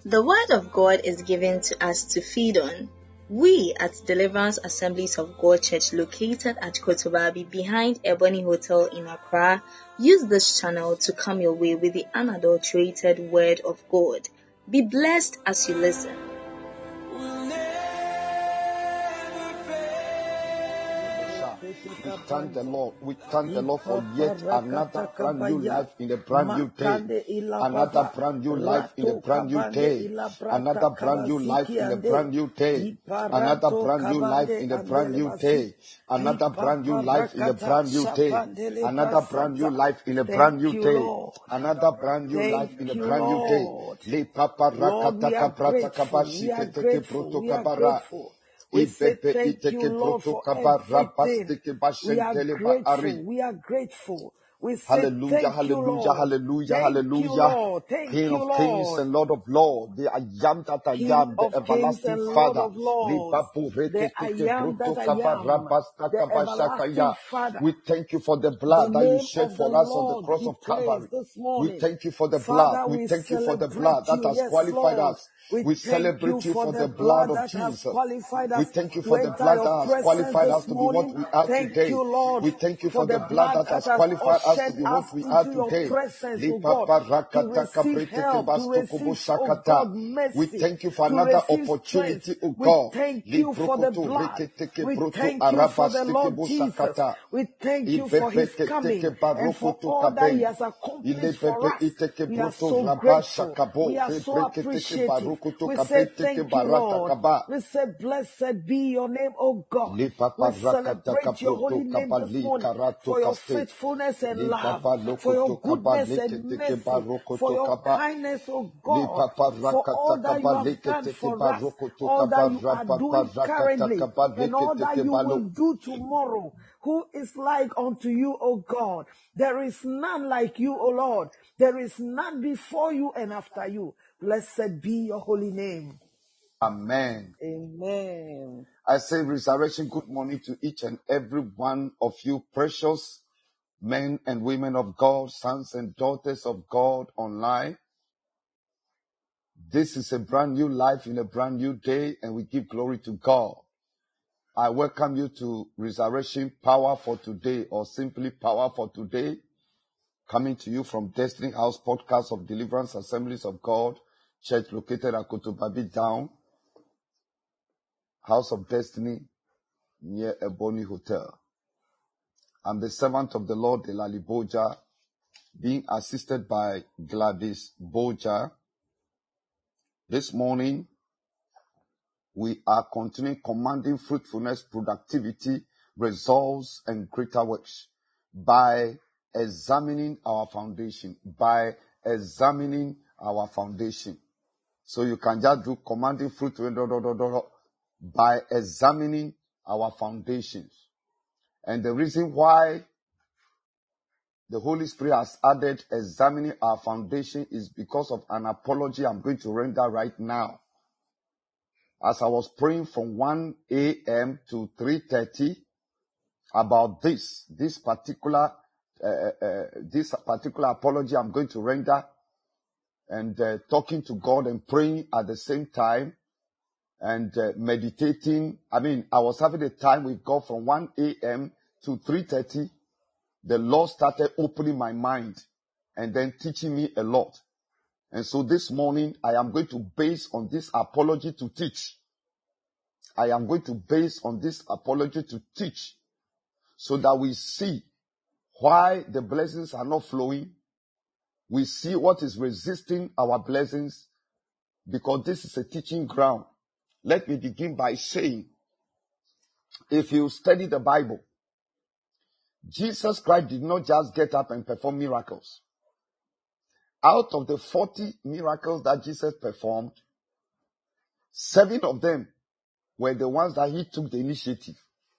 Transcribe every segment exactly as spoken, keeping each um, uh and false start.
The Word of God is given to us to feed on. We at Deliverance Assemblies of God Church, located at Kotobabi behind Ebony Hotel in Accra, use this channel to come your way with the unadulterated Word of God. Be blessed as you listen. We thank the Lord. We thank the Lord for yet another brand new life in a brand new day. Another brand new life in a brand new day. Another brand new life in a brand new day. Another brand new life in a brand new day. Another brand new life in a brand new day. Another brand new life in a brand new day. Another brand new life in a brand new day. Le papa rakata kaprata kabashi kete proto kabara. We say thank you, Lord, for everything. We are grateful. We are grateful. We say Hallelujah, thank hallelujah, you, Lord. hallelujah, Thank hallelujah. You, Lord. Thank King you, of kings Lord. and Lord of lords, the I am that I King am, the of kings everlasting and Lord Father. of lords, the I am that I am, the everlasting Father. We thank you for the The blood that you name shed of the for us on the Lord cross be of praised Calvary. this We morning. thank you for the Father, blood. We we thank you for the celebrate blood that you. has Yes, qualified Lord. us. We We thank you celebrate you for for the the blood blood of that has Jesus. qualified We us thank you to for the enter blood your that has presence qualified us this to be what morning. we are Thank today. you, Lord, We thank you for for the the blood blood that that has has qualified us to ushered be us what we are into your today. presence, Li oh God, papa to rakata receive kabrete ke help, to basto kubo receive, oh shakata. God, We mercy, thank you for to another receive strength. opportunity, O We God. thank Li you for the brokoto blood. rekete ke We broto thank you for the arabastike Lord bo Jesus. shakata. We thank you for his coming and for all that he has accomplished for us. We are so grateful. We are so appreciative. We say thank you, Lord. We say blessed be your name, oh God. We celebrate your holy name this morning for your faithfulness and love, for your goodness and mercy, for your kindness, oh God, for all that you have done for us, all that you are doing currently, and all that you will do tomorrow. Who is like unto you, O God? There is none like you, O Lord. There is none before you and after you. Blessed be your holy name. Amen. Amen. I say resurrection, good morning to each and every one of you, precious men and women of God, sons and daughters of God online. This is a brand new life in a brand new day, and we give glory to God. I welcome you to Resurrection Power for Today, or simply Power for Today, coming to you from Destiny House Podcast of Deliverance Assemblies of God Church, located at Kotobabi Down, House of Destiny, near Ebony Hotel. I'm the servant of the Lord, Delali Boja, being assisted by Gladys Boja. This morning, we are continuing commanding fruitfulness, productivity, results, and greater works by examining our foundation, by examining our foundation. So you can just do commanding fruitfulness by examining our foundations. And the reason why the Holy Spirit has added examining our foundation is because of an apology I'm going to render right now. As I was praying from one a.m. to three thirty about this, this particular, uh, uh, this particular apology I'm going to render, and uh, talking to God and praying at the same time, and uh, meditating. I mean, I was having a time with God from one a.m. to three thirty. The Lord started opening my mind and then teaching me a lot. And so this morning, I am going to base on this apology to teach. I am going to base on this apology to teach so that we see why the blessings are not flowing. We see what is resisting our blessings, because this is a teaching ground. Let me begin by saying, if you study the Bible, Jesus Christ did not just get up and perform miracles. Out of the forty miracles that Jesus performed, seven of them were the ones that he took the initiative.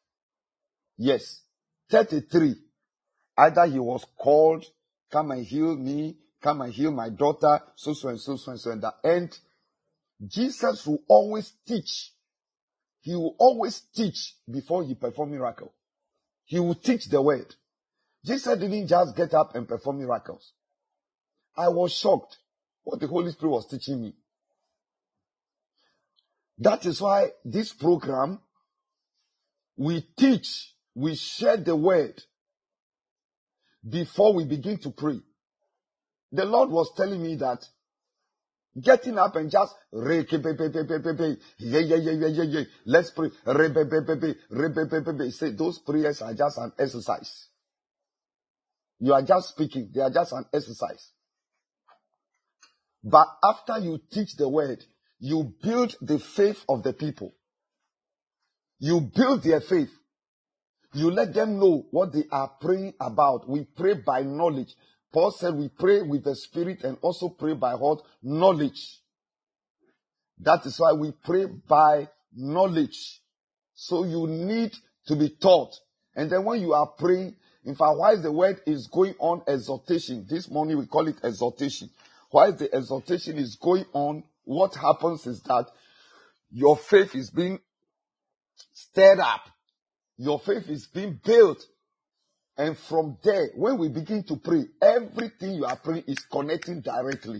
Yes, thirty-three. Either he was called, come and heal me, come and heal my daughter, so, so, and so, so, and so, and that. And Jesus will always teach. He will always teach before he perform miracle. He will teach the word. Jesus didn't just get up and perform miracles. I was shocked what the Holy Spirit was teaching me. That is why this program, we teach, we share the word before we begin to pray. The Lord was telling me that getting up and just yeah, yeah, yeah, yeah, yeah, yeah. Let's pray. Say those prayers are just an exercise. You are just speaking. They are just an exercise. But after you teach the word, you build the faith of the people. You build their faith. You let them know what they are praying about. We pray by knowledge. Paul said we pray with the Spirit and also pray by what? Knowledge. That is why we pray by knowledge. So you need to be taught. And then when you are praying, in fact, while the word is going on, exhortation, this morning we call it exhortation. While the exhortation is going on, what happens is that your faith is being stirred up. Your faith is being built. And from there, when we begin to pray, everything you are praying is connecting directly.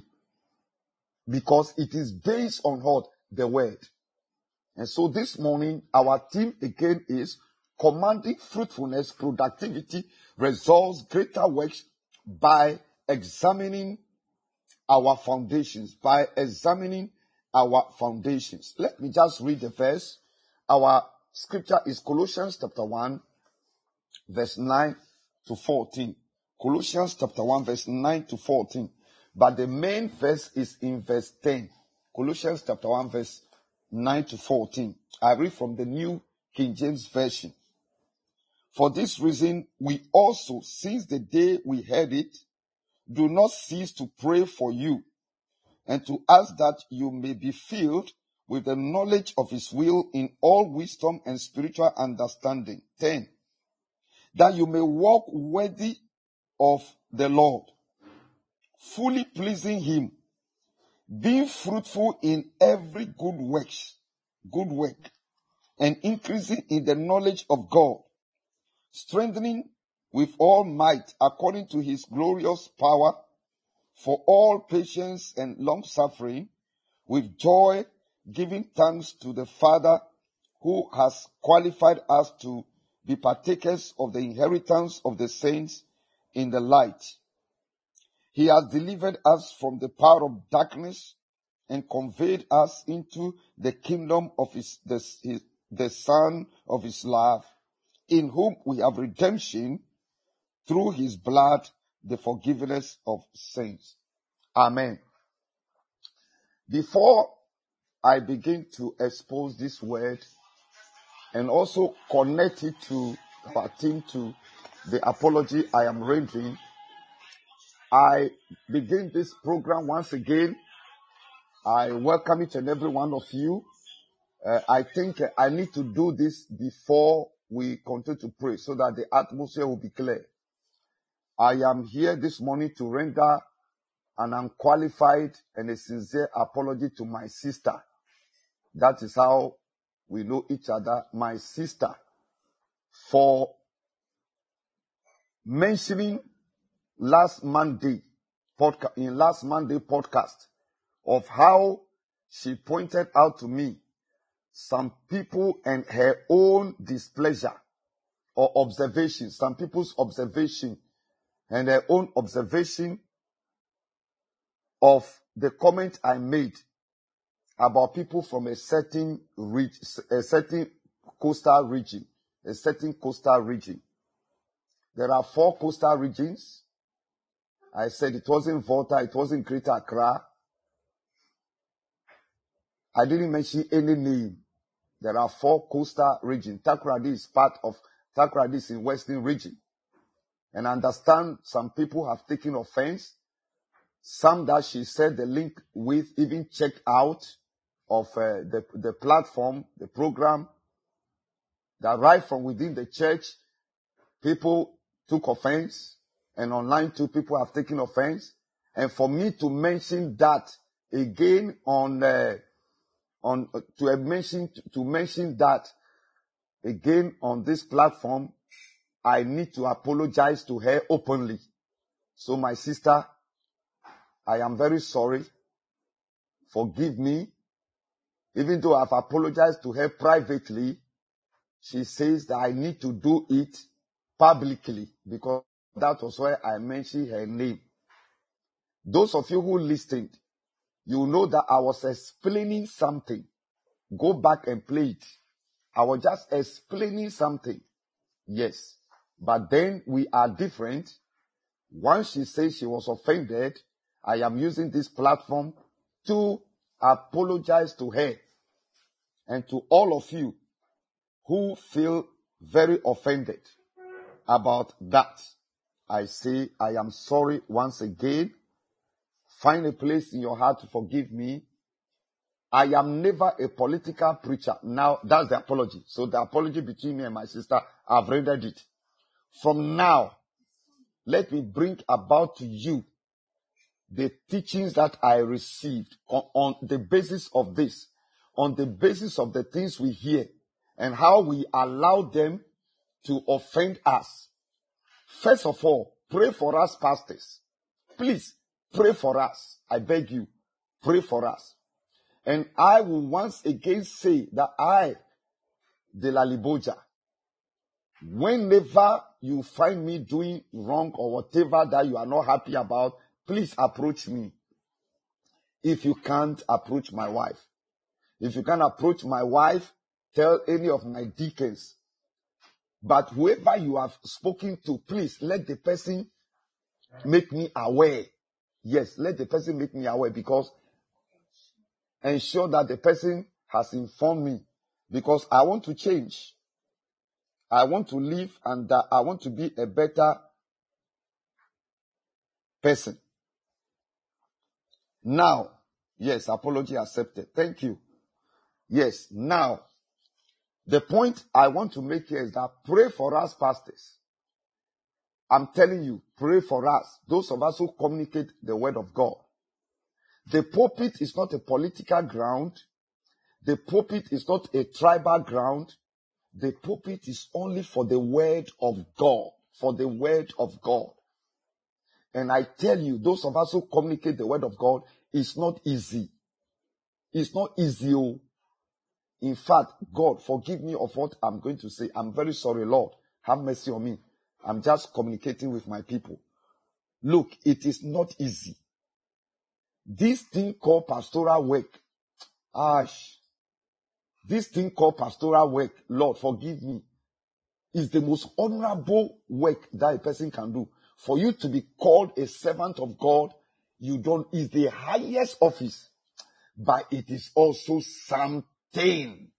Because it is based on what? The word. And so this morning, our theme again is commanding fruitfulness, productivity, results, greater works by examining our foundations. By examining our foundations. Let me just read the verse. Our scripture is Colossians chapter one, verse nine to fourteen. Colossians chapter one, verse nine to fourteen. But the main verse is in verse ten. Colossians chapter one, verse nine to fourteen. I read from the New King James Version. For this reason, we also, since the day we heard it, do not cease to pray for you, and to ask that you may be filled with the knowledge of his will in all wisdom and spiritual understanding. ten. That you may walk worthy of the Lord, fully pleasing him, being fruitful in every good work, good work, and increasing in the knowledge of God, strengthening with all might according to his glorious power, for all patience and long suffering, with joy, giving thanks to the Father who has qualified us to be partakers of the inheritance of the saints in the light. He has delivered us from the power of darkness and conveyed us into the kingdom of his, the, his, the Son of his love, in whom we have redemption through his blood, the forgiveness of sins. Amen. Before I begin to expose this word and also connect it to our theme, to the apology I am rendering, I begin this program once again. I welcome each and every one of you. Uh, I think uh, I need to do this before we continue to pray so that the atmosphere will be clear. I am here this morning to render an unqualified and a sincere apology to my sister. That is how we know each other. My sister, for mentioning last Monday, podca- in last Monday podcast, of how she pointed out to me some people and her own displeasure or observation, some people's observation and her own observation of the comment I made about people from a certain region, a certain coastal region, a certain coastal region. There are four coastal regions. I said it wasn't Volta, it wasn't Greater Accra. I didn't mention any name. There are four coastal regions. Takoradi is part of, Takoradi is in Western region. And I understand some people have taken offense. Some that she said the link with even checked out of uh, the, the platform, the program, that right from within the church, people took offense, and online too, people have taken offense. And for me to mention that again on, uh, on uh, to mention to mention that again on this platform, I need to apologize to her openly. So my sister, I am very sorry. Forgive me. Even though I've apologized to her privately, she says that I need to do it publicly because that was where I mentioned her name. Those of you who listened, you know that I was explaining something. Go back and play it. I was just explaining something. Yes. But then we are different. Once she says she was offended, I am using this platform to apologize to her and to all of you who feel very offended about that. I say I am sorry once again. Find a place in your heart to forgive me. I am never a political preacher. Now, that's the apology. So the apology between me and my sister, I've rendered it. From now, let me bring about to you the teachings that I received on, on the basis of this, on the basis of the things we hear and how we allow them to offend us. First of all, pray for us, pastors. Please, pray for us. I beg you, pray for us. And I will once again say that I, Delali Boja, whenever you find me doing wrong or whatever that you are not happy about, please approach me. If you can't, approach my wife. If you can't approach my wife, tell any of my deacons. But whoever you have spoken to, please let the person make me aware. Yes, let the person make me aware, because ensure that the person has informed me, because I want to change. I want to live and uh, I want to be a better person. Now, yes, apology accepted. Thank you. Yes, now, the point I want to make here is that pray for us, pastors. I'm telling you, pray for us, those of us who communicate the word of God. The pulpit is not a political ground. The pulpit is not a tribal ground. The pulpit is only for the word of God, for the word of God. And I tell you, those of us who communicate the word of God, it's not easy. It's not easy. In fact, God, forgive me of what I'm going to say. I'm very sorry, Lord. Have mercy on me. I'm just communicating with my people. Look, it is not easy. This thing called pastoral work, ash, this thing called pastoral work, Lord, forgive me, is the most honorable work that a person can do. For you to be called a servant of God, you don't, is the highest office, but it is also something.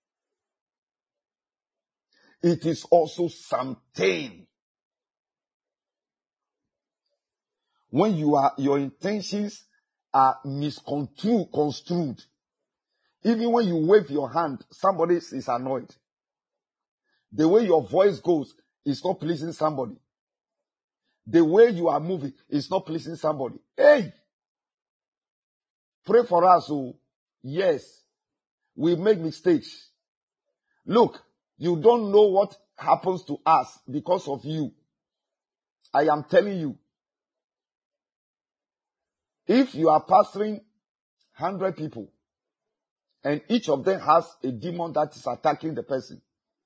It is also something. When you are, your intentions are misconstrued, construed. Even when you wave your hand, somebody is annoyed. The way your voice goes is not pleasing somebody. The way you are moving is not pleasing somebody. Hey! Pray for us. Oh, yes, we make mistakes. Look, you don't know what happens to us because of you. I am telling you. If you are pastoring one hundred people and each of them has a demon that is attacking the person,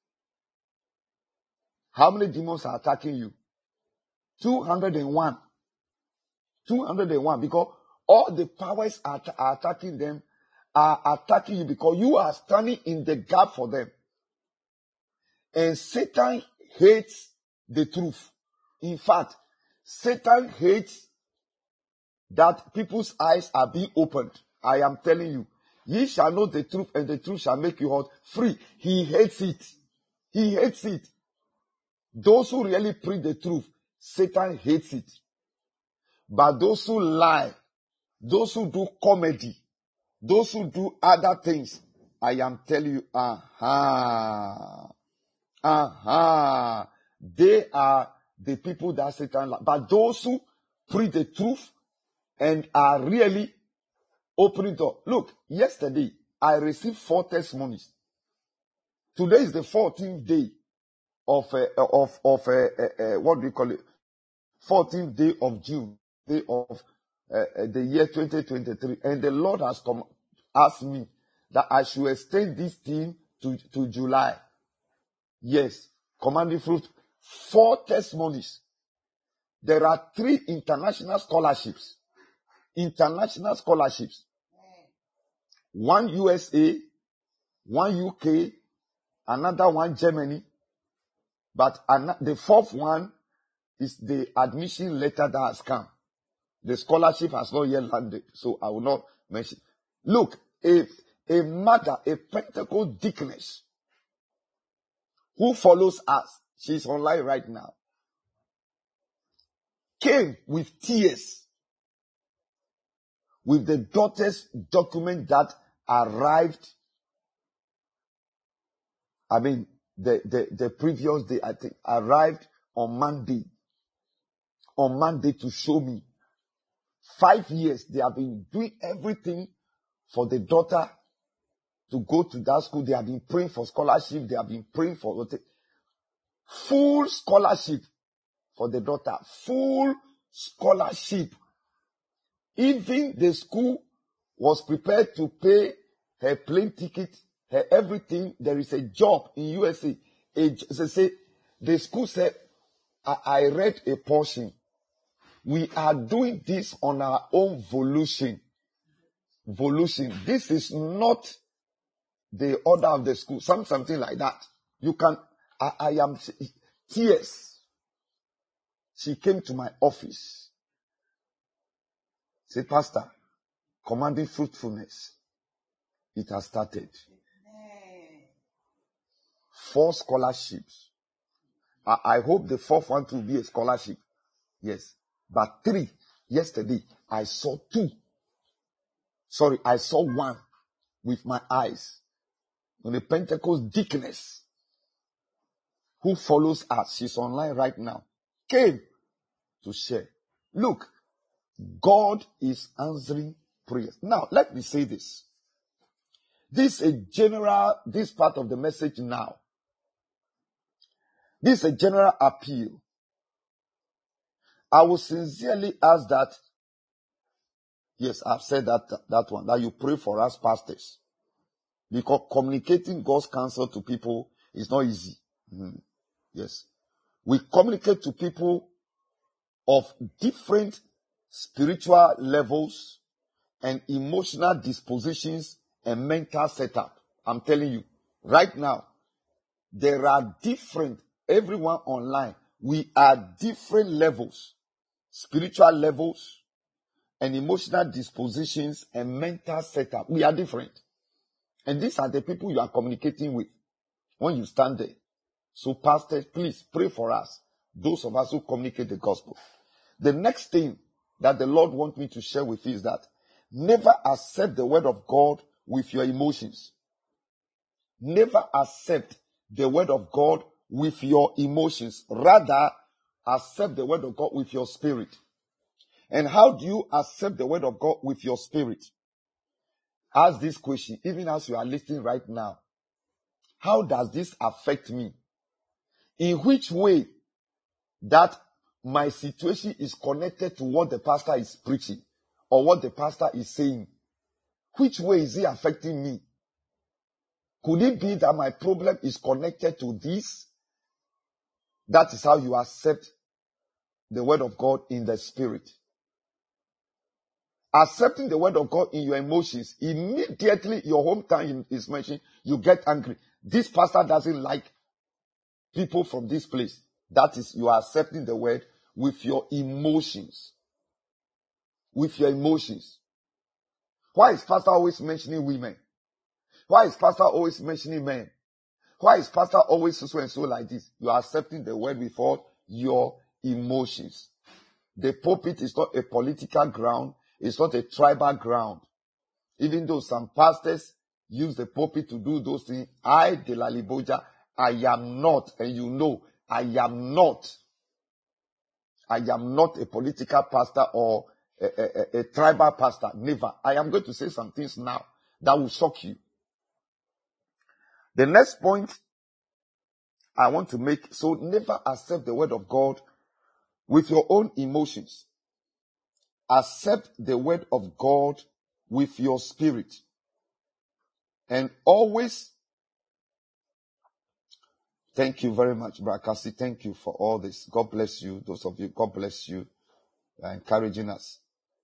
how many demons are attacking you? two hundred one. two hundred one, because all the powers are, are attacking them, are attacking you because you are standing in the gap for them. And Satan hates the truth. In fact, Satan hates that people's eyes are being opened. I am telling you, ye shall know the truth and the truth shall make you hot free. He hates it. He hates it. Those who really preach the truth, Satan hates it. But those who lie, those who do comedy, those who do other things, I am telling you, aha, aha, they are the people that Satan likes. But those who preach the truth and are really opening door. Look, yesterday I received four testimonies. Today is the fourteenth day of uh, of of uh, uh, uh, what do you call it? fourteenth day of June, day of uh, uh, the year twenty twenty-three, and the Lord has come asked me that I should extend this thing to, to July. Yes, Commanding Fruit, four testimonies. There are three international scholarships. International scholarships. One U S A, one U K, another one Germany. But an- the fourth one is the admission letter that has come. The scholarship has not yet landed, so I will not mention. Look, a, a mother, a Pentecost deaconess, who follows us, she's online right now, came with tears with the daughter's document that arrived, I mean, the, the, the previous day, I think, arrived on Monday. On Monday to show me. Five years, they have been doing everything for the daughter to go to that school. They have been praying for scholarship. They have been praying for full scholarship for the daughter. Full scholarship. Even the school was prepared to pay her plane ticket, her everything. There is a job in U S A. A, they say, the school said, I, I read a portion. We are doing this on our own volition. Volition. This is not the order of the school. Some, something like that. You can, I, I am, tears. She came to my office. Said, Pastor, Commanding Fruitfulness, it has started. Four scholarships. I, I hope the fourth one will be a scholarship. Yes. But three. Yesterday, I saw two. Sorry, I saw one with my eyes. On the Pentecost deaconess who follows us, she's online right now, came to share. Look, God is answering prayers. Now, let me say this. This is a general, this part of the message now. This is a general appeal. I will sincerely ask that, yes, I've said that, that one, that you pray for us pastors. Because communicating God's counsel to people is not easy. Mm-hmm. Yes. We communicate to people of different spiritual levels and emotional dispositions and mental setup. I'm telling you, right now, there are different, everyone online, we are different levels, spiritual levels and emotional dispositions and mental setup. We are different. And these are the people you are communicating with when you stand there. So pastors, please pray for us, those of us who communicate the gospel. The next thing that the Lord wants me to share with you is that never accept the word of God with your emotions. Never accept the word of God with your emotions. Rather, accept the word of God with your spirit. And how do you accept the word of God with your spirit? Ask this question, even as you are listening right now. How does this affect me? In which way that my situation is connected to what the pastor is preaching or what the pastor is saying? Which way is it affecting me? Could it be that my problem is connected to this? That is how you accept the word of God in the spirit. Accepting the word of God in your emotions, immediately your hometown is mentioned, you get angry. This pastor doesn't like people from this place. That is, you are accepting the word with your emotions. With your emotions. Why is pastor always mentioning women? Why is pastor always mentioning men? Why is pastor always so and so like this? You are accepting the word with all your emotions. The pulpit is not a political ground. It's not a tribal ground. Even though some pastors use the pulpit to do those things, I, Delali Boja, I am not, and you know, I am not. I am not a political pastor or a, a, a, a tribal pastor. Never. I am going to say some things now that will shock you. The next point I want to make, so never accept the word of God with your own emotions. Accept the word of God with your spirit. And always, thank you very much, Brakasi. Thank you for all this. God bless you. Those of you, God bless you. You are encouraging us.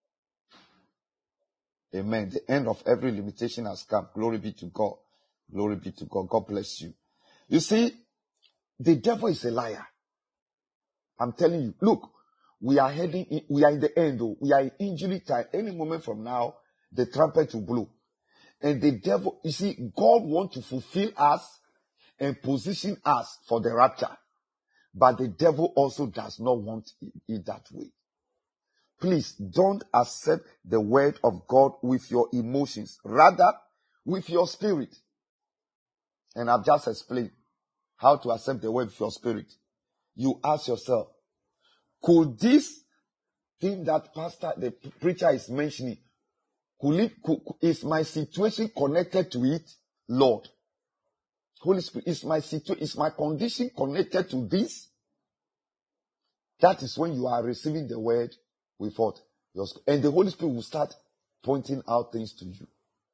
Amen. The end of every limitation has come. Glory be to God. Glory be to God. God bless you. You see, the devil is a liar. I'm telling you. Look, we are heading, in, we are in the end, though. We are in injury time. Any moment from now, the trumpet will blow. And the devil, you see, God wants to fulfill us and position us for the rapture. But the devil also does not want it that way. Please don't accept the word of God with your emotions, rather with your spirit. And I've just explained how to accept the word with your spirit. You ask yourself, could this thing that pastor, the preacher is mentioning, could it, could, is my situation connected to it? Lord, Holy Spirit, is my situation, is my condition connected to this? That is when you are receiving the word with what? Your, and the Holy Spirit will start pointing out things to you.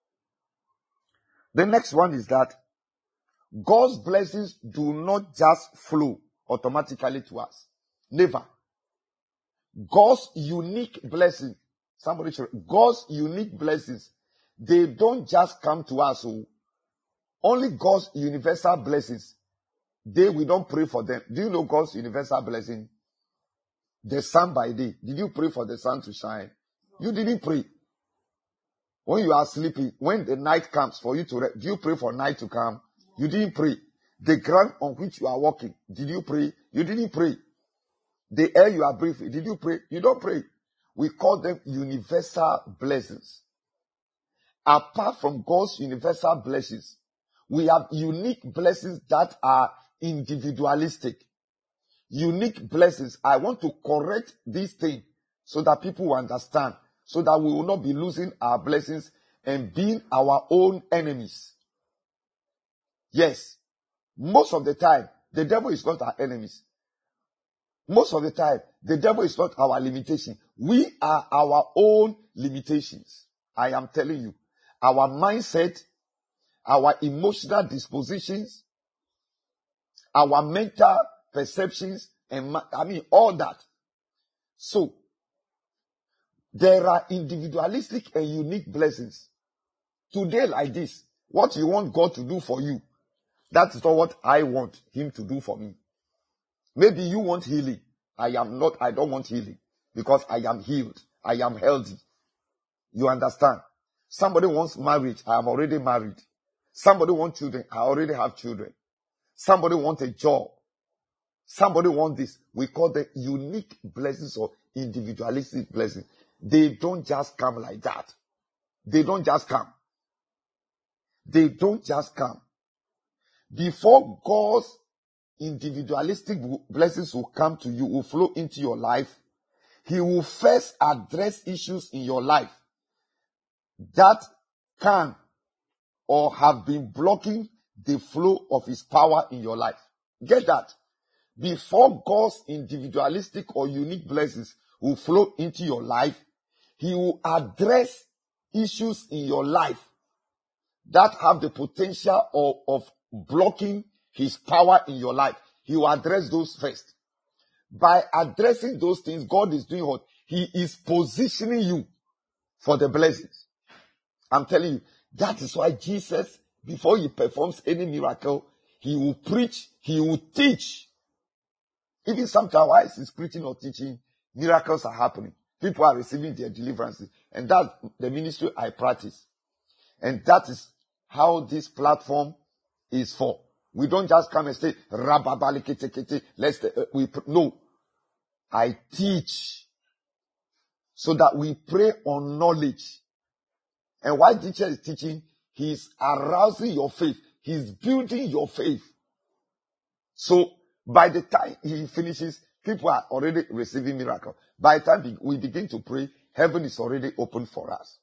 The next one is that God's blessings do not just flow automatically to us. Never. God's unique blessing, somebody should, God's unique blessings, they don't just come to us. Oh. Only God's universal blessings, they, we don't pray for them. Do you know God's universal blessing? The sun by day. Did you pray for the sun to shine? You didn't pray. When you are sleeping, when the night comes for you to rest, do you pray for night to come? You didn't pray. The ground on which you are walking, did you pray? You didn't pray. The air you are breathing, did you pray? You don't pray. We call them universal blessings. Apart from God's universal blessings, we have unique blessings that are individualistic. Unique blessings. I want to correct this thing so that people will understand, so that we will not be losing our blessings and being our own enemies. Yes, most of the time, the devil is not our enemies. Most of the time, the devil is not our limitation. We are our own limitations. I am telling you, our mindset, our emotional dispositions, our mental perceptions, and I mean all that. So, there are individualistic and unique blessings. Today like this, what you want God to do for you, that is not what I want him to do for me. Maybe you want healing. I am not, I don't want healing because I am healed. I am healthy. You understand? Somebody wants marriage. I am already married. Somebody wants children. I already have children. Somebody wants a job. Somebody wants this. We call them unique blessings or individualistic blessings. They don't just come like that. They don't just come. They don't just come. Before God's individualistic blessings will come to you, will flow into your life, he will first address issues in your life that can or have been blocking the flow of his power in your life. Get that? Before God's individualistic or unique blessings will flow into your life, he will address issues in your life that have the potential of, of blocking his power in your life. He will address those first. By addressing those things, God is doing what? He is positioning you for the blessings. I'm telling you, that is why Jesus, before he performs any miracle, he will preach, he will teach. Even sometimes while he's preaching or teaching, miracles are happening. People are receiving their deliverances. And that's the ministry I practice. And that is how this platform is for. We don't just come and say, Rababalikete, let's, uh, we, no. I teach so that we pray on knowledge. And while teacher is teaching, he's arousing your faith. He's building your faith. So by the time he finishes, people are already receiving miracle. By the time we begin to pray, heaven is already open for us.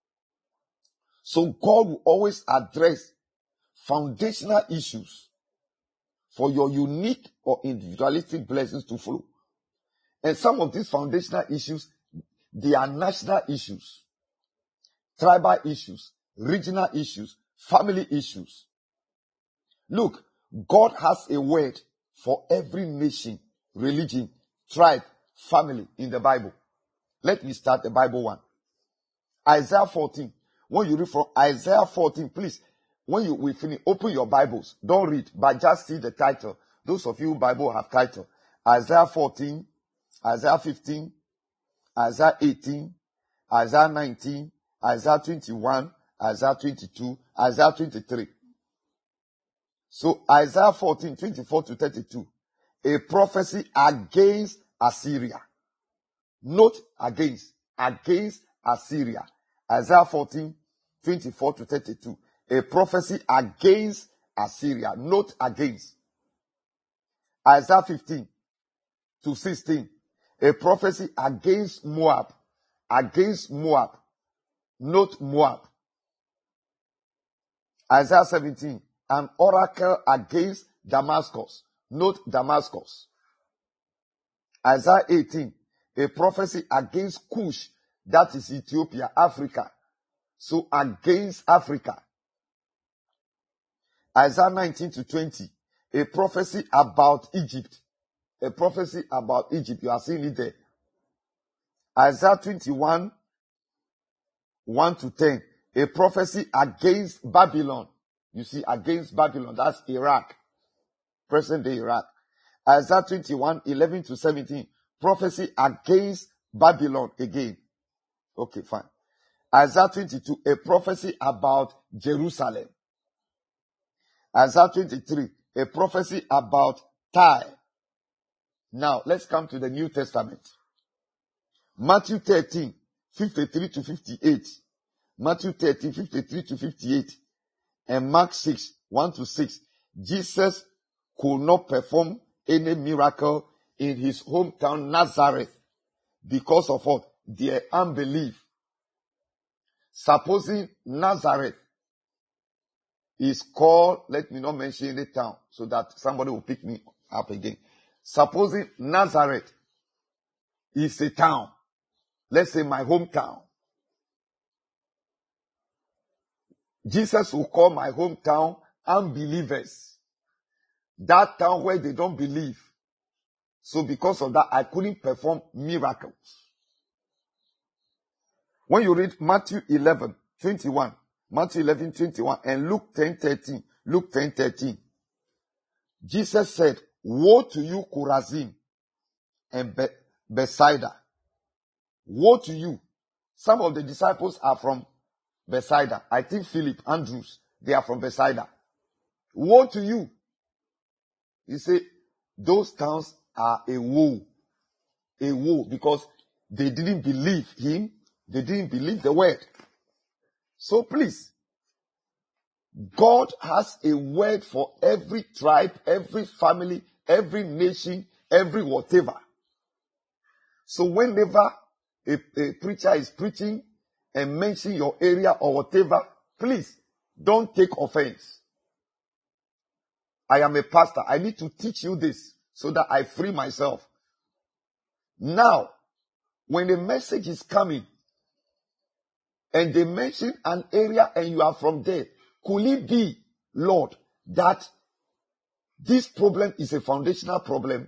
So God will always address foundational issues for your unique or individualistic blessings to flow. And some of these foundational issues, they are national issues, tribal issues, regional issues, family issues. Look, God has a word for every nation, religion, tribe, family in the Bible. Let me start the Bible one. Isaiah fourteen. When you read from Isaiah fourteen, please, when you we finish, open your Bibles. Don't read, but just see the title. Those of you who Bible have title. Isaiah fourteen, Isaiah fifteen, Isaiah eighteen, Isaiah nineteen, Isaiah twenty-one, Isaiah twenty-two, Isaiah twenty-three. So Isaiah fourteen, twenty-four to thirty-two. A prophecy against Assyria. Not against, against Assyria. Isaiah fourteen, twenty-four to thirty-two. A prophecy against Assyria, not against. Isaiah fifteen to sixteen. A prophecy against Moab. Against Moab, not Moab. Isaiah seventeen. An oracle against Damascus, not Damascus. Isaiah eighteen. A prophecy against Cush, that is Ethiopia, Africa. So against Africa. Isaiah nineteen to twenty. A prophecy about Egypt. A prophecy about Egypt. You are seeing it there. Isaiah twenty-one, one to ten. A prophecy against Babylon. You see, against Babylon. That's Iraq. Present day Iraq. Isaiah twenty-one, eleven to seventeen. Prophecy against Babylon again. Okay, fine. Isaiah twenty-two. A prophecy about Jerusalem. Isaiah twenty-three. A prophecy about Tyre. Now, let's come to the New Testament. Matthew thirteen, fifty-three to fifty-eight. Matthew thirteen, fifty-three to fifty-eight. And Mark six, one to six. Jesus could not perform any miracle in his hometown Nazareth because of what? Their unbelief. Supposing Nazareth is called, let me not mention the town so that somebody will pick me up again. Supposing Nazareth is a town, let's say my hometown. Jesus will call my hometown unbelievers. That town where they don't believe. So because of that, I couldn't perform miracles. When you read Matthew eleven, twenty-one, Matthew eleven, twenty-one, and Luke ten, thirteen, Luke ten, thirteen, Jesus said, woe to you, Chorazin and Be- Bethsaida. Woe to you. Some of the disciples are from Bethsaida. I think Philip, Andrews, they are from Bethsaida. Woe to you. You see, those towns are a woe. A woe because they didn't believe him. They didn't believe the word. So please, God has a word for every tribe, every family, every nation, every whatever. So whenever a, a preacher is preaching and mention your area or whatever, please don't take offense. I am a pastor. I need to teach you this so that I free myself. Now, when the message is coming and they mention an area and you are from there, could it be, Lord, that this problem is a foundational problem?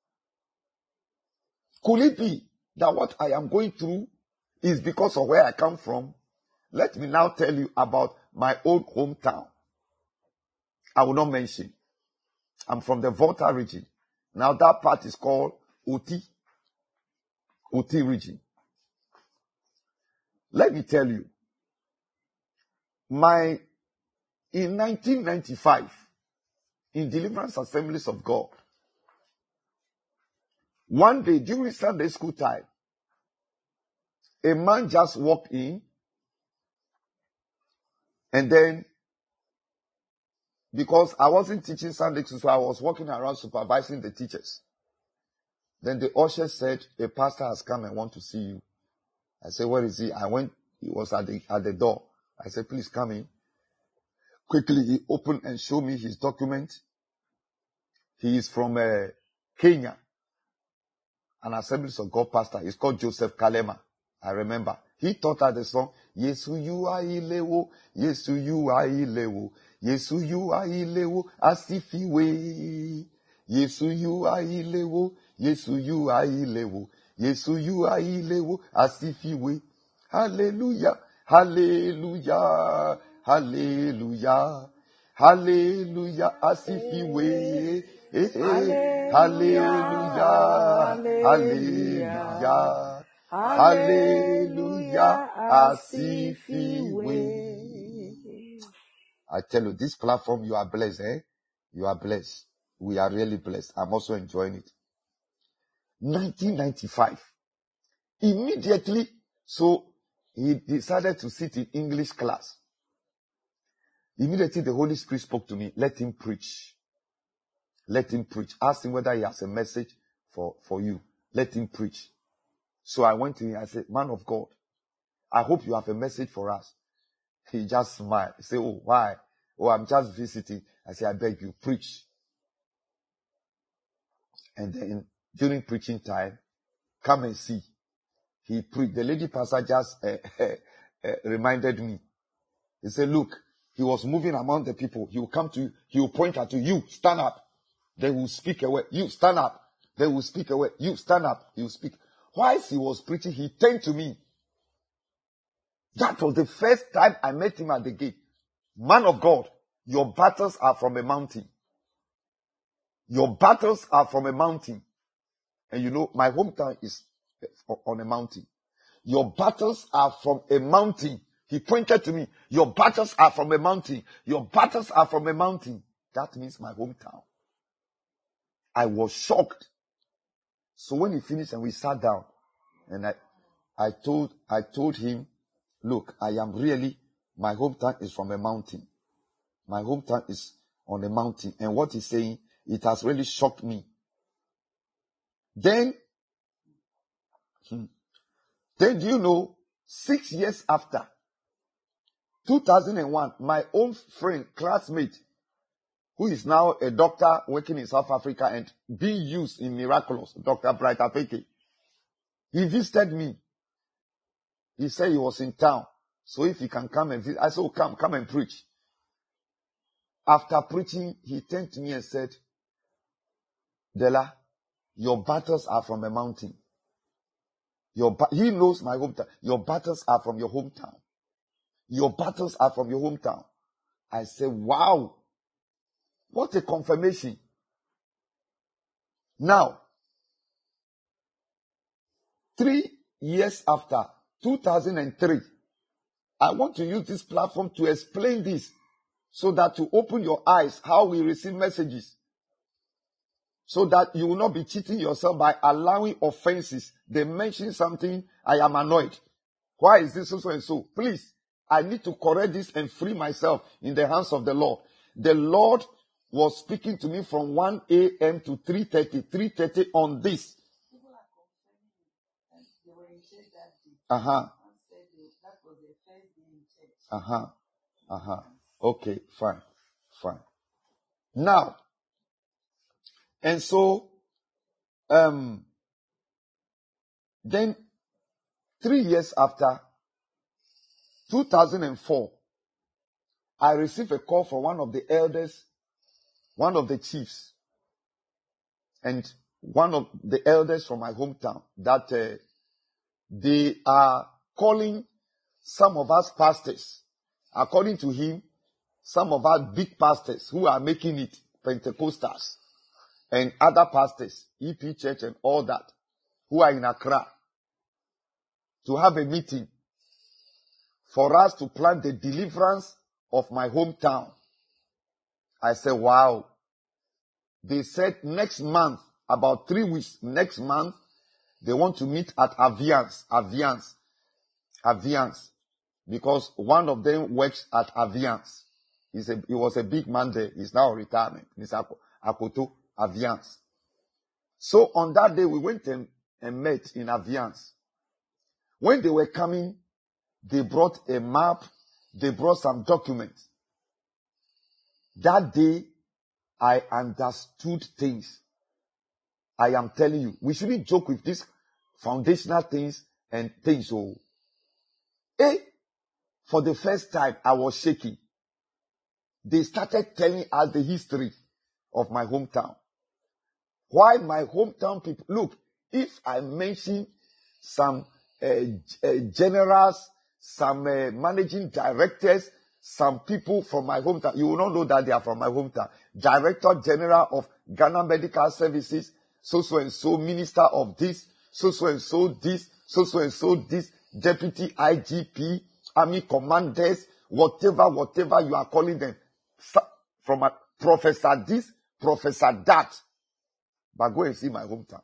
Could it be that what I am going through is because of where I come from? Let me now tell you about my old hometown. I will not mention. I'm from the Volta region. Now that part is called Oti. Oti region. Let me tell you. My, in nineteen ninety-five, in Deliverance Assemblies of God, one day during Sunday school time, a man just walked in, and then, because I wasn't teaching Sunday school, so I was walking around supervising the teachers. Then the usher said, a pastor has come and want to see you. I said, where is he? I went, he was at the, at the door. I said, please come in. Quickly, he opened and showed me his document. He is from uh, Kenya, an Assemblies of God pastor. He's called Joseph Kalema. I remember. He taught us the song, Yesu you are ilewo, Yesu you are ilewo, Yesu you are ilewo, asifiwe. Yesu you are ilewo, Yesu you are ilewo, Yesu you are ilewo, asifiwe. Hallelujah, hallelujah, hallelujah, hallelujah, asifiwe. Eh, eh. Hallelujah, hallelujah, hallelujah, asifiwe. I tell you, this platform, you are blessed, eh? You are blessed. We are really blessed. I'm also enjoying it. nineteen ninety-five. Immediately, so he decided to sit in English class. Immediately the Holy Spirit spoke to me, let him preach. Let him preach. Ask him whether he has a message for, for you. Let him preach. So I went to him, I said, man of God, I hope you have a message for us. He just smiled. He said, oh, why? Oh, I'm just visiting. I said, I beg you, preach. And then during preaching time, come and see. He preached. The lady pastor just uh, uh, uh, reminded me. He said, look, he was moving among the people. He will come to you. He will point at you. You, stand up. They will speak away. You, stand up. They will speak away. You, stand up. He will speak. Whilst he was preaching, he turned to me. That was the first time I met him at the gate. Man of God, your battles are from a mountain. Your battles are from a mountain. And you know, my hometown is on a mountain. Your battles are from a mountain. He pointed to me. Your battles are from a mountain. Your battles are from a mountain. That means my hometown. I was shocked. So when he finished and we sat down, and I, I told, I told him, look, I am really, my hometown is from a mountain. My hometown is on a mountain. And what he's saying, it has really shocked me. Then, hmm, then do you know, six years after, two thousand one, my own friend, classmate, who is now a doctor working in South Africa and being used in Miraculous, Doctor Bright Apeke, he visited me. He said he was in town. So if he can come and visit, I said, oh, come, come and preach. After preaching, he turned to me and said, Dela, your battles are from a mountain. Your ba- he knows my hometown. Your battles are from your hometown. Your battles are from your hometown. I said, wow. What a confirmation. Now, three years after, two thousand three, I want to use this platform to explain this so that to open your eyes how we receive messages. So that you will not be cheating yourself by allowing offenses. They mention something, I am annoyed. Why is this so and so? Please, I need to correct this and free myself in the hands of the Lord. The Lord was speaking to me from one a.m. to three thirty, three thirty on this. Uh-huh. Uh-huh. Uh-huh. Okay, fine. Fine. Now, and so, um, then three years after, two thousand four, I received a call from one of the elders, one of the chiefs, and one of the elders from my hometown, that uh, they are calling some of us pastors, according to him, some of us big pastors who are making it, Pentecostals, and other pastors, E P Church and all that, who are in Accra, to have a meeting for us to plan the deliverance of my hometown. I said, wow. They said next month, about three weeks, next month, they want to meet at Aviance, Aviance, Aviance, because one of them works at Aviance. He's a, he was a big man there. He's now in retirement. Mister Akoto, Aviance. So on that day, we went and, and met in Aviance. When they were coming, they brought a map. They brought some documents. That day, I understood things. I am telling you, we shouldn't joke with these foundational things and things. Oh, Hey, for the first time, I was shaking. They started telling us the history of my hometown. Why my hometown people, look, if I mention some uh, uh, generals, some uh, managing directors, some people from my hometown, you will not know that they are from my hometown. Director General of Ghana Medical Services, so so and so, Minister of this, so so and so this, so so and so this, Deputy I G P, Army Commanders, whatever, whatever you are calling them, from a Professor this, Professor that. But go and see my hometown.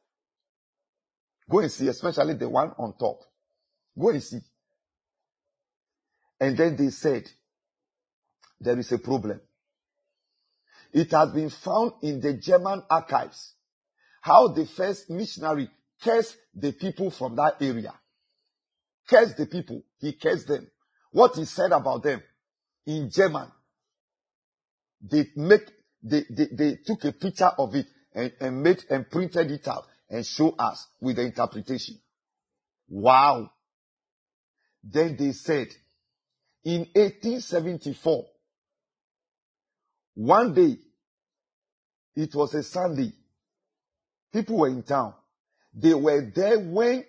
Go and see, especially the one on top. Go and see. And then they said, there is a problem. It has been found in the German archives how the first missionary cursed the people from that area. Cursed the people. He cursed them. What he said about them in German, they make, they, they, they took a picture of it and, and made and printed it out and show us with the interpretation. Wow. Then they said, in eighteen seventy-four, one day, it was a Sunday, people were in town. They were there when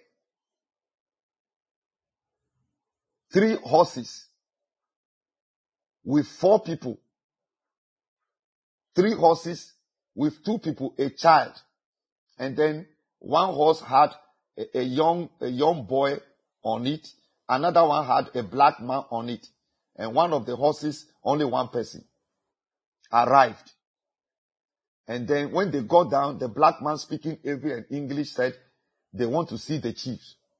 three horses with four people, three horses with two people, a child, and then one horse had a, a young, a young boy on it. Another one had a black man on it. And one of the horses, only one person arrived. And then when they got down, the black man speaking Hebrew and English said, they want to see the chief.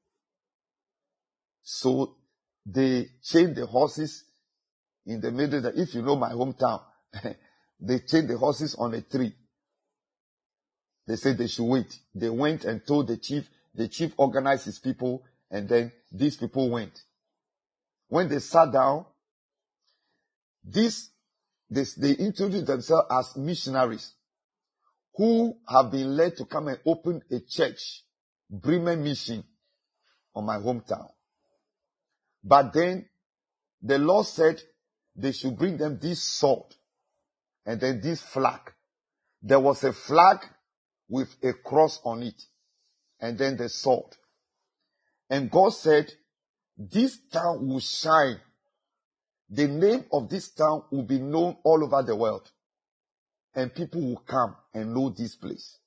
So they chained the horses in the middle. That if you know my hometown, they chained the horses on a tree. They said they should wait. They went and told the chief. The chief organized his people, and then these people went. When they sat down, this, this they introduced themselves as missionaries who have been led to come and open a church, Bremen Mission, on my hometown. But then the Lord said they should bring them this sword and then this flag. There was a flag with a cross on it and then the sword. And God said, this town will shine. The name of this town will be known all over the world. And people will come and know this place.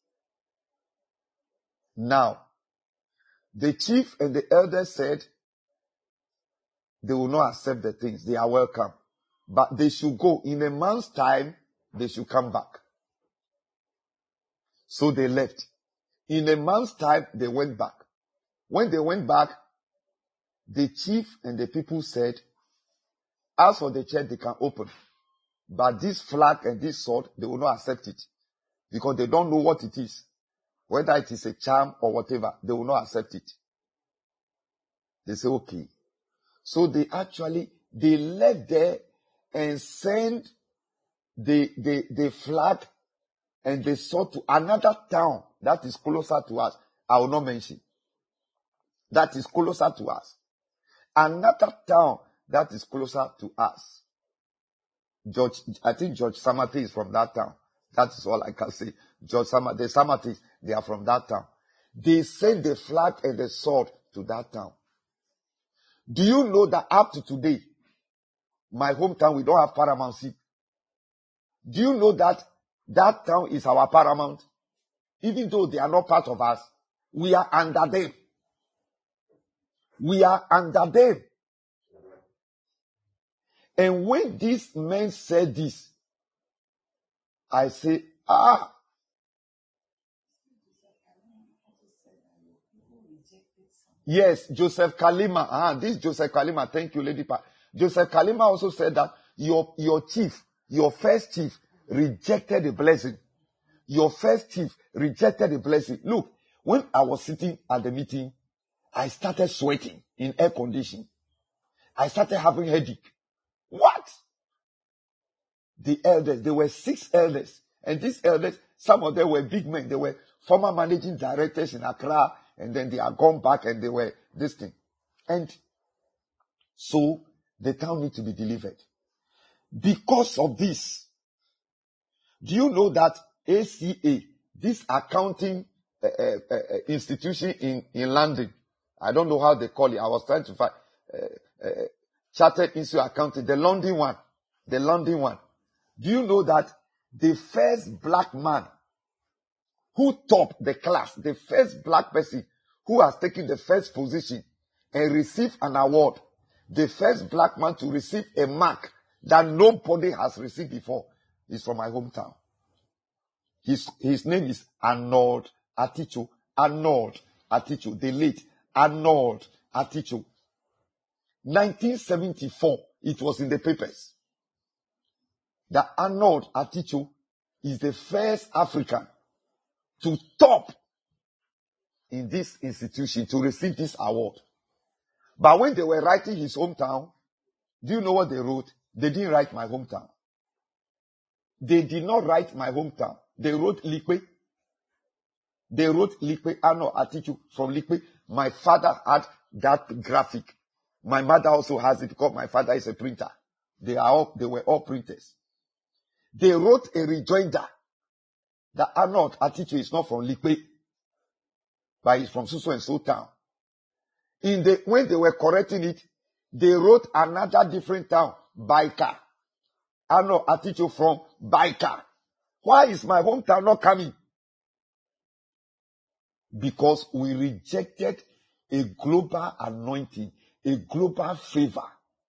Now, the chief and the elders said they will not accept the things. They are welcome. But they should go. In a month's time, they should come back. So they left. In a month's time, they went back. When they went back, the chief and the people said, as for the church, they can open. But this flag and this sword, they will not accept it. Because they don't know what it is. Whether it is a charm or whatever, they will not accept it. They say, okay. So they actually, they left there and sent the, the, the flag and the sword to another town that is closer to us. I will not mention. That is closer to us. Another town that is closer to us. George, I think George Samate is from that town. That is all I can say. George Samate, the Samates, they are from that town. They sent the flag and the sword to that town. Do you know that up to today, my hometown, we don't have paramountcy? Do you know that that town is our paramount? Even though they are not part of us, we are under them. We are under them. And when these men said this, I say, ah. Yes, Joseph Kalima. Ah, this Joseph Kalima. Thank you, Lady Pa. Joseph Kalima also said that your, your chief, your first chief rejected the blessing. Your first chief rejected the blessing. Look, when I was sitting at the meeting, I started sweating in air conditioning. I started having headache. What? The elders, there were six elders. And these elders, some of them were big men. They were former managing directors in Accra. And then they are gone back and they were this thing. And So the town needs to be delivered. Because of this, do you know that A C A, this accounting uh, uh, uh, institution in, in London, I don't know how they call it. I was trying to find uh, uh, Chartered Institute Accounting, the London one, the London one. Do you know that the first black man who topped the class, the first black person who has taken the first position and received an award, the first black man to receive a mark that nobody has received before, is from my hometown. His, his name is Arnold Aticho. Arnold Aticho, the late Arnold Aticho. nineteen seventy-four, it was in the papers that Arnold Aticho is the first African to top in this institution to receive this award. But when they were writing his hometown, do you know what they wrote? They didn't write my hometown. They did not write my hometown. They wrote Likwe. They wrote Likwe, Arnold Aticho from Likwe. My father had that graphic. My mother also has it because my father is a printer. They are all, they were all printers. They wrote a rejoinder that Arnold Aticho is not from Likwe, but he's from so and so town. In the, when they were correcting it, they wrote another different town, Baika. Arnold Aticho from Baika. Why is my hometown not coming? Because we rejected a global anointing, a global favor.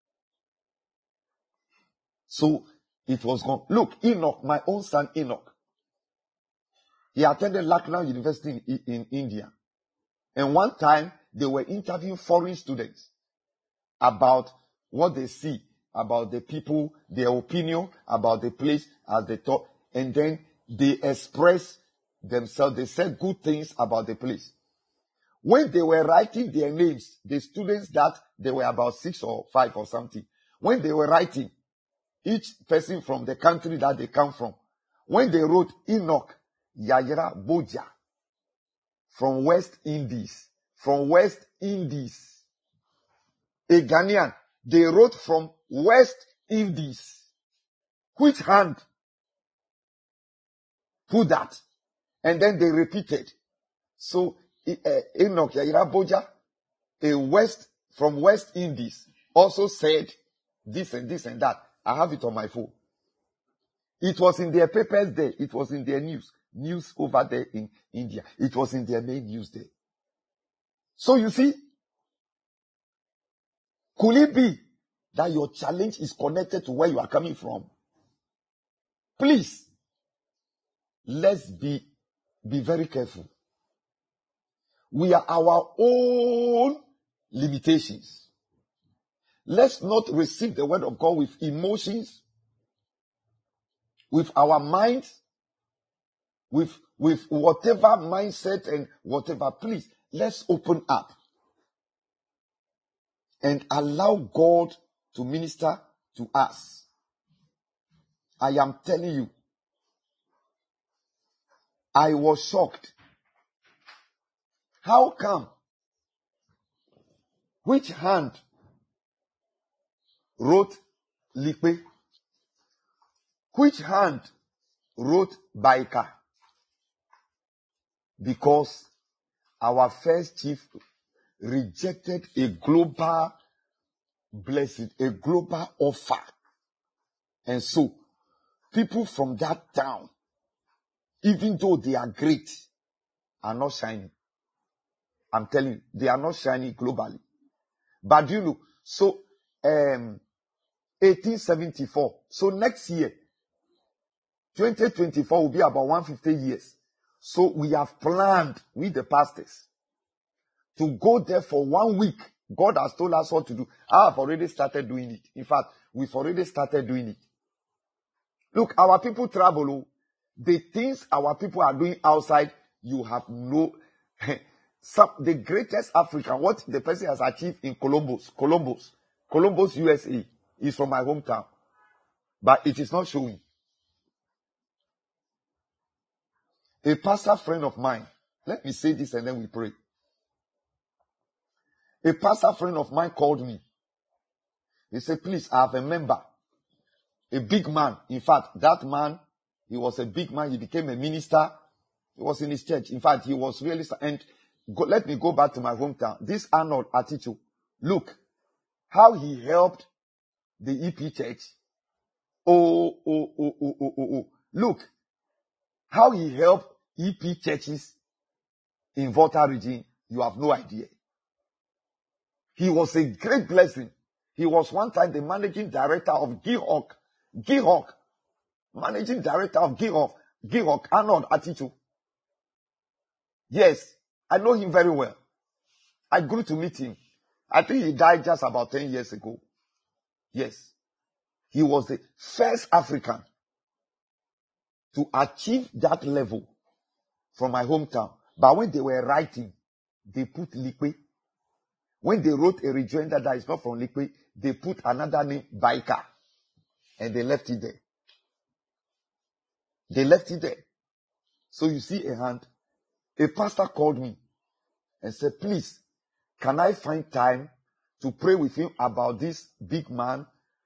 So it was gone. Look, Enoch, my own son Enoch, he attended Lucknow University in, in India. And one time they were interviewing foreign students about what they see, about the people, their opinion about the place as they talk. And then they express themselves. They said good things about the place. When they were writing their names, the students that they were about six or five or something, when they were writing, each person from the country that they come from, when they wrote Enoch Yayira Boja from West Indies, from West Indies, a Ghanaian, they wrote from West Indies. Which hand put that? And then they repeated. So uh, Enoch Yayira Boja, a West from West Indies, also said this and this and that. I have it on my phone. It was in their papers there. It was in their news. News over there in India. It was in their main news there. So you see, could it be that your challenge is connected to where you are coming from? Please, let's be, be very careful. We are our own limitations. Let's not receive the word of God with emotions, with our minds, with, with whatever mindset and whatever. Please, let's open up and allow God to minister to us. I am telling you, I was shocked. How come? Which hand wrote Likwe? Which hand wrote Baika? Because our first chief rejected a global blessing, a global offer. And so, people from that town, even though they are great, are not shining. I'm telling you, they are not shining globally. But you know, so, um, eighteen seventy-four. So next year, twenty twenty-four will be about one hundred fifty years. So we have planned with the pastors to go there for one week. God has told us what to do. I have already started doing it. In fact, we've already started doing it. Look, our people travel. The things our people are doing outside, you have no... Some, the greatest African, what the person has achieved in Columbus, Columbus, Columbus, U S A, is from my hometown. But it is not showing. A pastor friend of mine, let me say this and then we pray. A pastor friend of mine called me He said, please, I have a member, a big man. In fact, that man, he was a big man. He became a minister. He was in his church. In fact, he was really, and go, let me go back to my hometown. This Arnold Atichu, look how he helped the E P church. Oh, oh, oh, oh, oh, oh, oh. Look how he helped E P churches in Volta region. You have no idea. He was a great blessing. He was one time the managing director of Gihok. Gihok. Managing director of Gihok. Gihok, Arnold Atichu. Yes, I know him very well. I grew to meet him. I think he died just about ten years ago. Yes. He was the first African to achieve that level from my hometown. But when they were writing, they put Likwe. When they wrote a rejoinder that is not from Likwe, they put another name, Baika. And they left it there. They left it there. So you see a hand. A pastor called me and said, please, can I find time to pray with him about this big man?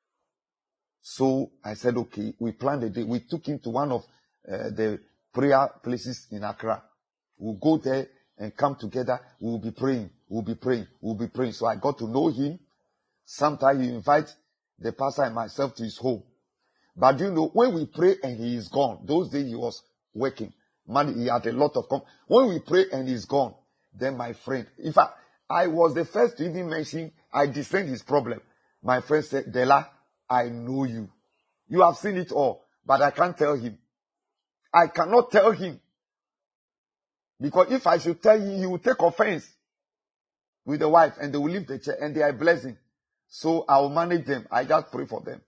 So I said, okay, we planned a day. We took him to one of uh, the prayer places in Accra. We'll go there and come together. We'll be praying. We'll be praying. We'll be praying. So I got to know him. Sometimes he invites the pastor and myself to his home. But you know, when we pray and he is gone, those days he was working. Man, he had a lot of com- When we pray and he's gone, then my friend, in fact, I was the first to even mention, I discerned his problem. My friend said, Dela, I know you. You have seen it all, but I can't tell him. I cannot tell him. Because if I should tell him, he will take offense with the wife and they will leave the church and they are a blessing. So I will manage them. I just pray for them.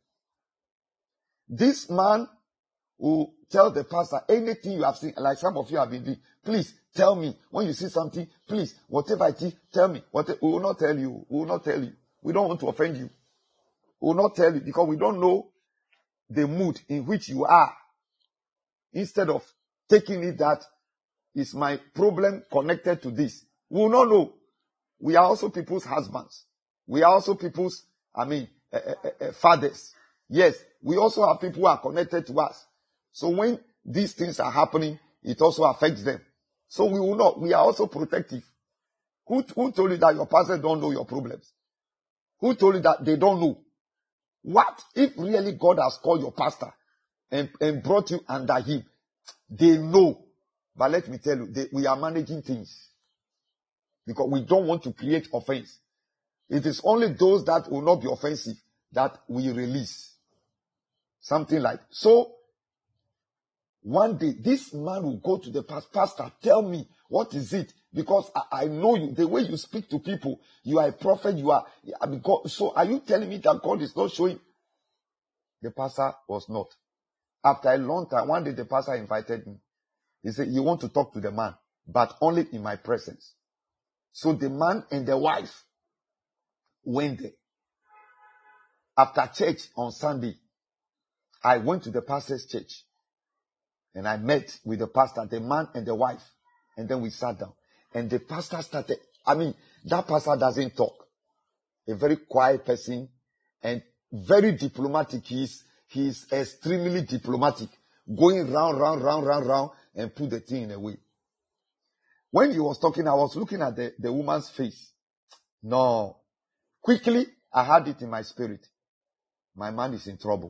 This man will tell the pastor anything you have seen, like some of you have been doing. Please tell me when you see something. Please, whatever it is, tell me. What we will not tell you. We will not tell you. We don't want to offend you. We will not tell you because we don't know the mood in which you are. Instead of taking it that is my problem connected to this, we will not know. We are also people's husbands. We are also people's, I mean, uh, uh, uh, fathers. Yes, we also have people who are connected to us. So when these things are happening, it also affects them. So we will not. We are also protective. Who, who told you that your pastor don't know your problems? Who told you that they don't know? What if really God has called your pastor and, and brought you under him? They know. But let me tell you, they, we are managing things. Because we don't want to create offense. It is only those that will not be offensive that we release. Something like, so, one day, this man will go to the pastor, pastor, tell me, what is it? Because I, I know you, the way you speak to people, you are a prophet, you are, because, so are you telling me that God is not showing? The pastor was not. After a long time, one day the pastor invited me. He said, you want to talk to the man, but only in my presence. So the man and the wife went there. After church on Sunday, I went to the pastor's church and I met with the pastor, the man and the wife. And then we sat down and the pastor started, I mean, that pastor doesn't talk. A very quiet person and very diplomatic. He's, he's extremely diplomatic, going round, round, round, round, round and put the thing in a way. When he was talking, I was looking at the, the woman's face. No. Quickly, I had it in my spirit. My man is in trouble.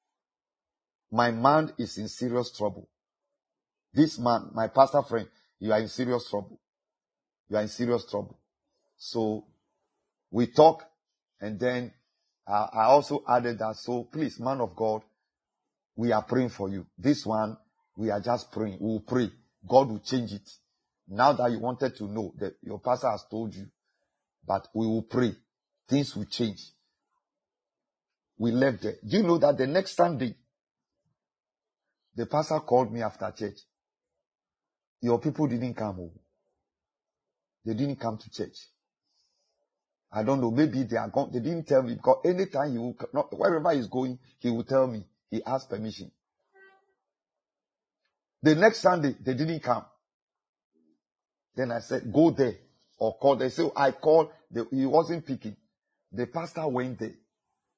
My man is in serious trouble. This man, my pastor friend, you are in serious trouble. You are in serious trouble. So, we talk, and then I, I also added that, so please, man of God, we are praying for you. This one, we are just praying. We will pray. God will change it. Now that you wanted to know, that your pastor has told you, but we will pray. Things will change. We left there. Do you know that the next Sunday, the pastor called me after church. Your people didn't come home. They didn't come to church. I don't know. Maybe they are gone. They didn't tell me because anytime he will, not, wherever he's going, he will tell me. He asked permission. The next Sunday, they didn't come. Then I said, go there or call. They said, I called. The, he wasn't picking. The pastor went there.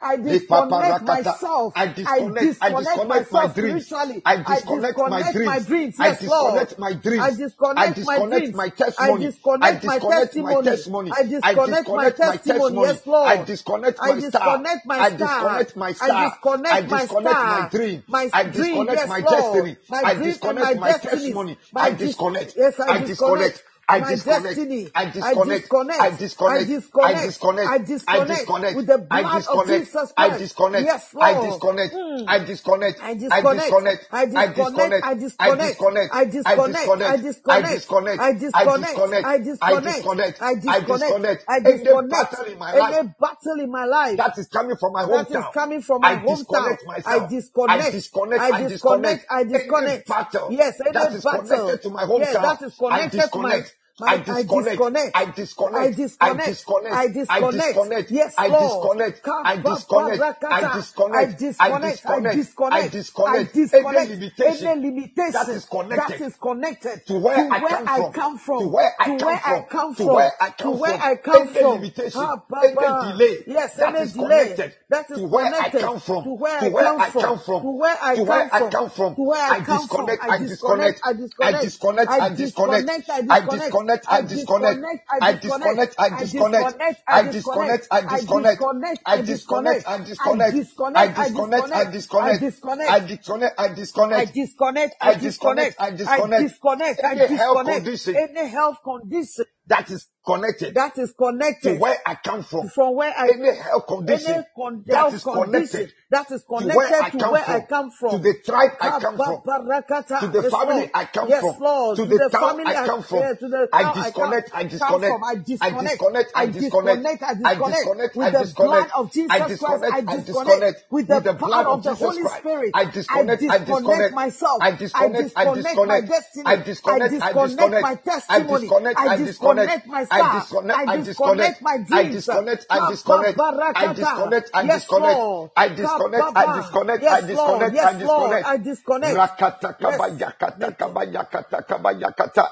I disconnect myself. I disconnect. I disconnect my dreams. I disconnect my dreams. I disconnect my dreams. I disconnect my dreams. my testimony. I disconnect my testimony. I disconnect my testimony. Yes, Lord. I disconnect my star. I disconnect my star. I disconnect my my dream. I disconnect my destiny. I disconnect my testimony. I disconnect. Yes, I disconnect. I disconnect. I disconnect. I disconnect. I disconnect. I disconnect with the blood of Jesus Christ. I disconnect. Yes, I Lord. disconnect. Mm. I disconnect. I I disconnect. disconnect. I disconnect. I disconnect. I disconnect. I disconnect. I disconnect. I disconnect. I disconnect. I disconnect. Any battle in my life that is coming from my hometown. That is coming from my hometown. I disconnect. I disconnect. I disconnect. I disconnect. Yes, any that is battle connected to my hometown. Yes, that is connected to my I disconnect. I disconnect. I disconnect. I disconnect. I disconnect. Yes, I disconnect. I disconnect. I disconnect. I disconnect. I disconnect. I disconnect. Any limitation. Any limitation that is connected. That is connected to where, to I, where come I from. come from. To where I come from. To where I come from. To where I come from. Any limitation. Ah, any delay. Yes, that any is delay. connected. That is to where connected. I come from. To where to I where come I come from. from. To where I to where I come come from. To where I I come from. disconnect. I disconnect. I disconnect. I disconnect. I disconnect. I disconnect. I disconnect. I disconnect. I disconnect. I disconnect. I disconnect. I disconnect. I disconnect. I disconnect. I disconnect. I disconnect. I disconnect. I disconnect. I disconnect. I disconnect. Any health condition that is connected. That is connected to where I come from. From where I any health condition any con- that health is condition connected that is connected to where I to come where from. I come from. To the tribe I come from. To the yes, family Lord. I come yes, from. Lord. To, to the, the town family I come from. Yeah, to the I town disconnect. I come, disconnect. Come from. I disconnect. I disconnect. I disconnect. I disconnect. I disconnect. With the blood of Jesus I Christ. disconnect. I I disconnect. disconnect. With the blood of the Holy Spirit. I disconnect. I disconnect myself. I disconnect. I disconnect my destiny. I disconnect. I disconnect my testimony. I disconnect. my I star. disconnect. I disconnect my dreams. I disconnect. I disconnect. I disconnect. I Yes, disconnect. Lord. I disconnect. I disconnect. Yes, I disconnect. Lord. Yes, I Lord. disconnect. I disconnect. Rakata kaba Yes. yakata kaba yakata kaba yakata.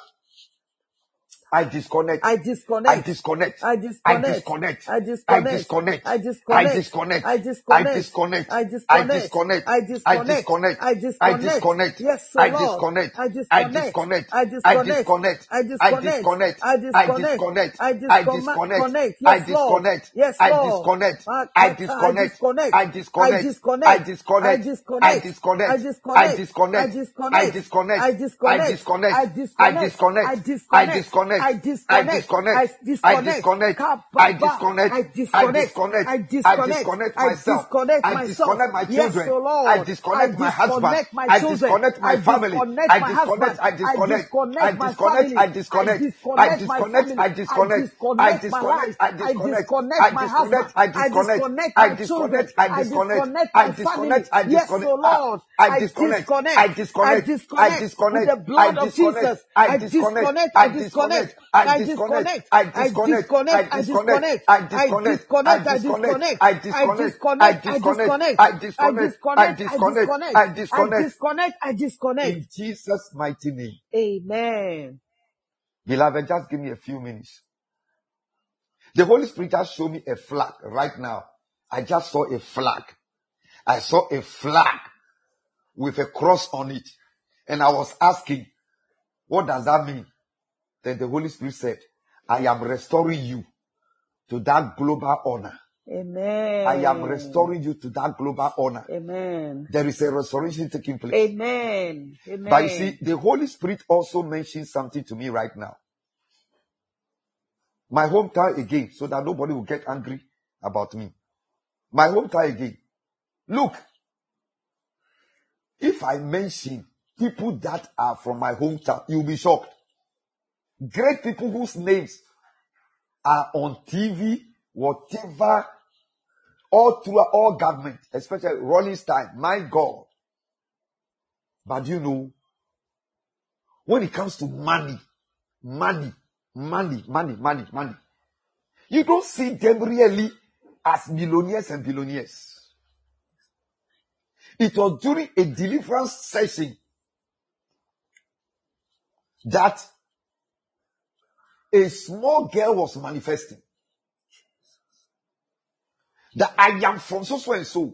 I disconnect. I disconnect. I disconnect. I I disconnect. disconnect. I I disconnect. disconnect. I I disconnect. disconnect. I I disconnect. disconnect. I I disconnect. disconnect. I I disconnect. disconnect. I I disconnect. disconnect. Yes, I Lord. disconnect. I I disconnect. disconnect. I I disconnect. disconnect. I I disconnect. disconnect. I I disconnect. disconnect. I I disconnect. disconnect. I Yes, Lord. disconnect. Yes, I Lord. disconnect. I I disconnect. disconnect. I I disconnect. disconnect. I I disconnect. disconnect. I I disconnect. I disconnect. I disconnect. disconnect. I disconnect. I I disconnect. disconnect. I I disconnect. disconnect. I I disconnect. disconnect. I I disconnect. disconnect. I I disconnect. disconnect. I Kababa. disconnect. I I disconnect. disconnect. I I disconnect. disconnect I myself. disconnect I myself. disconnect my Yes, children. so I Lord. I disconnect my husband. disconnect my I children. disconnect my I family. disconnect I my disconnect. husband. I I disconnect. I disconnect my disconnect. family. I I disconnect. I disconnect my disconnect. family. I I disconnect. I disconnect my life. disconnect. I I disconnect. disconnect I my disconnect. husband. I I disconnect. disconnect I my children. disconnect. I I disconnect. disconnect I my family. disconnect. I Yes, so disconnect. Ah, Lord. I I disconnect. disconnect. I I disconnect. I disconnect with disconnect. the I blood of disconnect. Jesus. I I disconnect. disconnect. I I disconnect. disconnect. I I disconnect. disconnect. I I disconnect. disconnect. I I disconnect. disconnect. I I disconnect. disconnect. I I disconnect. disconnect. I I disconnect. disconnect. I I disconnect. disconnect. I I disconnect. I disconnect. I disconnect. disconnect. I I disconnect. disconnect. I disconnect. In Jesus' mighty name. Amen. Beloved, just give me a few minutes. The Holy Spirit just showed me a flag right now. I just saw a flag. I saw a flag with a cross on it. And I was asking, what does that mean? Then the Holy Spirit said, I am restoring you to that global honor. Amen. I am restoring you to that global honor. Amen. There is a restoration taking place. Amen. Amen. But you see, the Holy Spirit also mentioned something to me right now. My hometown again, so that nobody will get angry about me. My hometown again. Look, if I mention people that are from my hometown, you'll be shocked. Great people whose names are on T V, whatever, all through all government, especially Rolling Stone, my God. But you know, when it comes to money, money, money, money, money, money, you don't see them really as millionaires and billionaires. It was during a deliverance session that a small girl was manifesting. That I am from so so and so.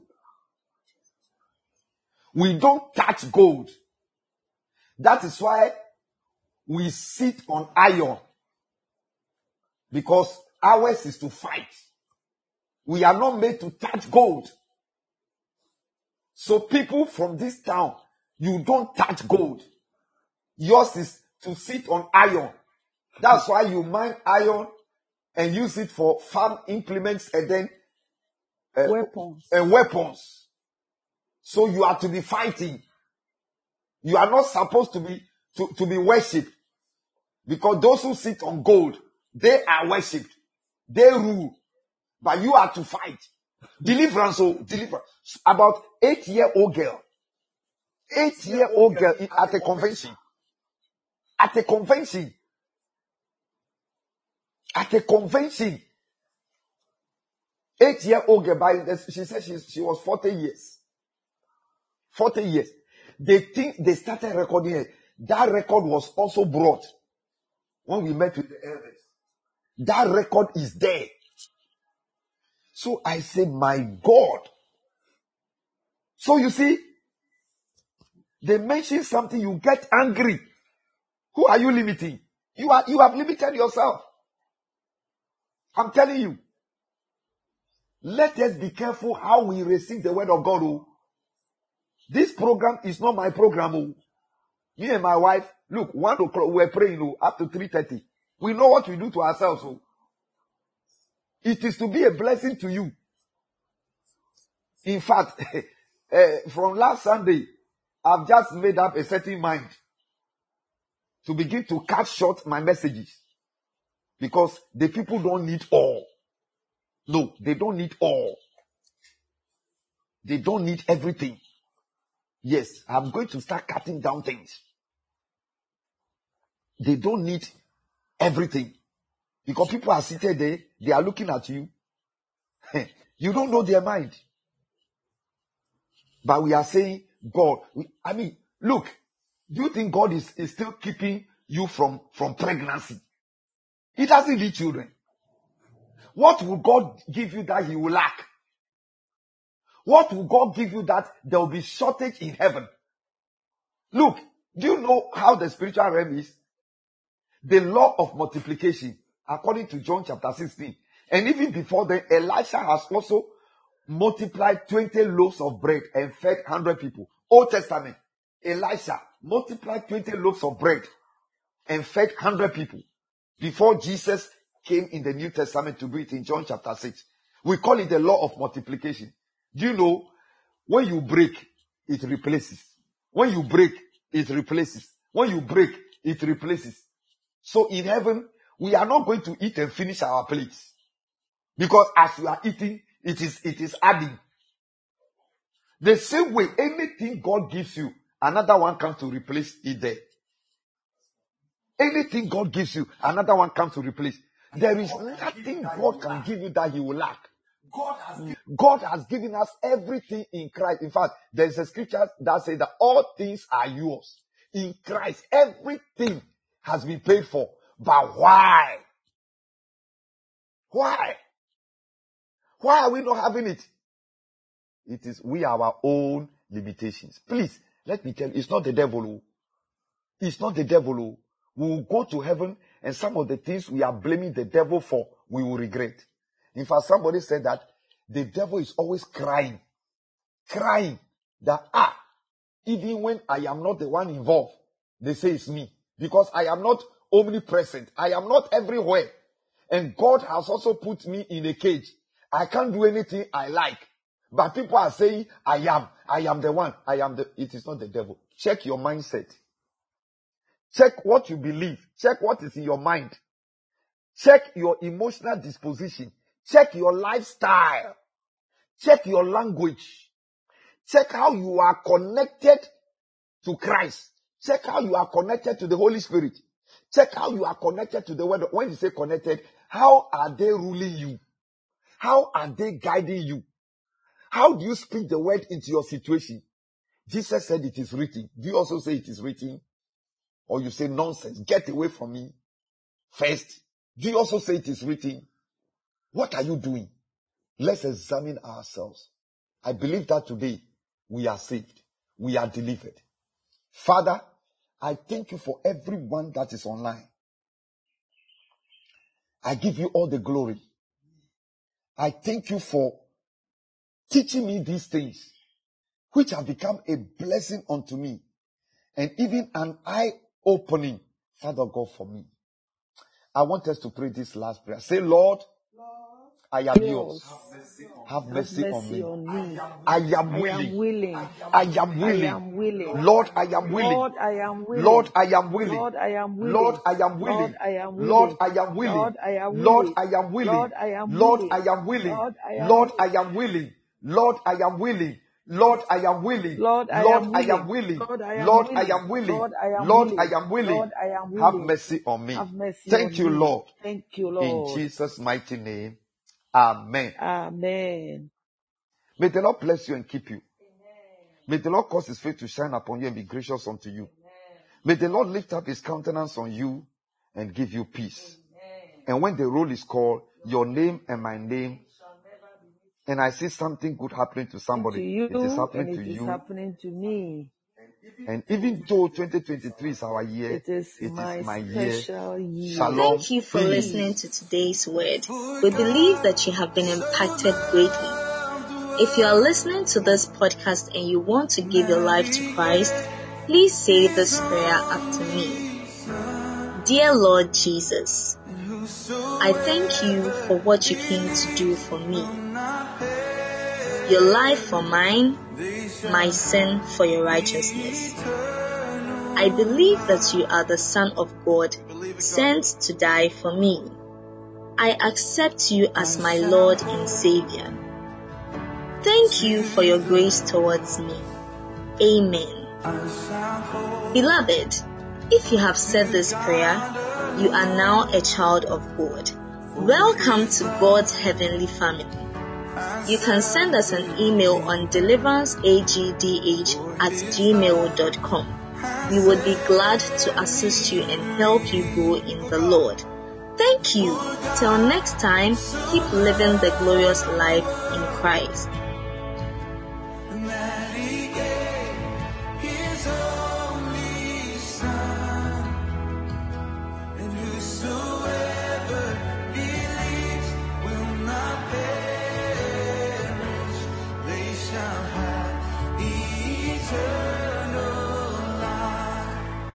We don't touch gold. That is why we sit on iron. Because ours is to fight. We are not made to touch gold. So people from this town, you don't touch gold. Yours is to sit on iron. That's why you mine iron and use it for farm implements and then uh, weapons. And weapons. So you are to be fighting. You are not supposed to be to, to be worshipped. Because those who sit on gold, they are worshipped. They rule. But you are to fight. Deliverance, oh, deliverance. About eight-year-old girl. Eight-year-old girl at a convention. At a convention. At a convention. Eight-year-old girl, by the, she said she, she was forty years. forty years. They think they started recording it. That record was also brought when we met with the elders. That record is there. So I say, my God. So you see, they mention something, you get angry. Who are you limiting? You are, you have limited yourself. I'm telling you. Let us be careful how we receive the word of God. Oh. This program is not my program. Oh. Me and my wife, look, one o'clock, we're praying oh, up to three thirty. We know what we do to ourselves. Oh. It is to be a blessing to you. In fact, uh, from last Sunday, I've just made up a certain mind to begin to cut short my messages. Because the people don't need all. No, they don't need all. They don't need everything. Yes, I'm going to start cutting down things. They don't need everything. Because people are seated there, they are looking at you. You don't know their mind. But we are saying, God, we, I mean, look, do you think God is, is still keeping you from, from pregnancy? He doesn't need children. What will God give you that he will lack? What will God give you that there will be shortage in heaven? Look, do you know how the spiritual realm is? The law of multiplication, according to John chapter sixteen. And even before then, Elisha has also multiplied twenty loaves of bread and fed one hundred people. Old Testament, Elisha multiplied twenty loaves of bread and fed one hundred people. Before Jesus came in the New Testament to do it in John chapter six. We call it the law of multiplication. Do you know, when you break, it replaces. When you break, it replaces. When you break, it replaces. So in heaven, we are not going to eat and finish our plates. Because as you are eating, it is, it is adding. The same way, anything God gives you, another one comes to replace it there. Anything God gives you, another one comes to replace. There is nothing God can give you that he will lack. God has, given, God has given us everything in Christ. In fact, there is a scripture that says that all things are yours. In Christ, everything has been paid for. But why? Why? Why are we not having it? It is we our own limitations. Please, let me tell you, it's not the devil. It's not the devil. We will go to heaven and some of the things we are blaming the devil for, we will regret. In fact, somebody said that the devil is always crying. Crying that, ah, even when I am not the one involved, they say it's me. Because I am not omnipresent. I am not everywhere. And God has also put me in a cage. I can't do anything I like. But people are saying, I am. I am the one. I am the... It is not the devil. Check your mindset. Check what you believe. Check what is in your mind. Check your emotional disposition. Check your lifestyle. Check your language. Check how you are connected to Christ. Check how you are connected to the Holy Spirit. Check how you are connected to the word. When you say connected, how are they ruling you? How are they guiding you? How do you speak the word into your situation? Jesus said it is written. Do you also say it is written? Or you say nonsense? Get away from me. First. Do you also say it is written? What are you doing? Let's examine ourselves. I believe that today we are saved. We are delivered. Father, I thank you for everyone that is online. I give you all the glory. I thank you for teaching me these things, which have become a blessing unto me, and even an eye-opening, Father God, for me. I want us to pray this last prayer. Say, Lord, I am yours. Have mercy, Have mercy on, me. on me. I am willing. I am willing. I am willing. Lord, I am willing. Lord, I am willing. Lord, I am willing. Lord, I am willing. Lord, I am willing. Lord, I am willing. Lord, I am willing. Lord, I am willing. Lord, I am willing. Lord, I am willing. Lord, I am willing. Lord, I am willing. Lord, I am willing. Lord, I am willing. Lord, I am willing. Lord, I am willing. Have mercy on me. Thank you, Lord. Thank you, Lord. In Jesus' mighty name. Amen. Amen. May the Lord bless you and keep you. Amen. May the Lord cause his face to shine upon you and be gracious unto you. Amen. May the Lord lift up his countenance on you and give you peace. Amen. And when the roll is called, your name and my name, and I see something good happening to somebody, to you, it is happening and to it you. Is happening to me. And even though twenty twenty-three is our year, it is, it my, is my year. year. Shalom. Thank you for Peace. listening to today's word. We believe that you have been impacted greatly. If you are listening to this podcast and you want to give your life to Christ, please say this prayer after me. Dear Lord Jesus, I thank you for what you came to do for me. Your life for mine, my sin for your righteousness. I believe that you are the Son of God, sent to die for me. I accept you as my Lord and Savior. Thank you for your grace towards me. Amen. Beloved, if you have said this prayer, you are now a child of God. Welcome to God's heavenly family. You can send us an email on deliverance a g d h at gmail dot com. We would be glad to assist you and help you grow in the Lord. Thank you. Till next time, keep living the glorious life in Christ.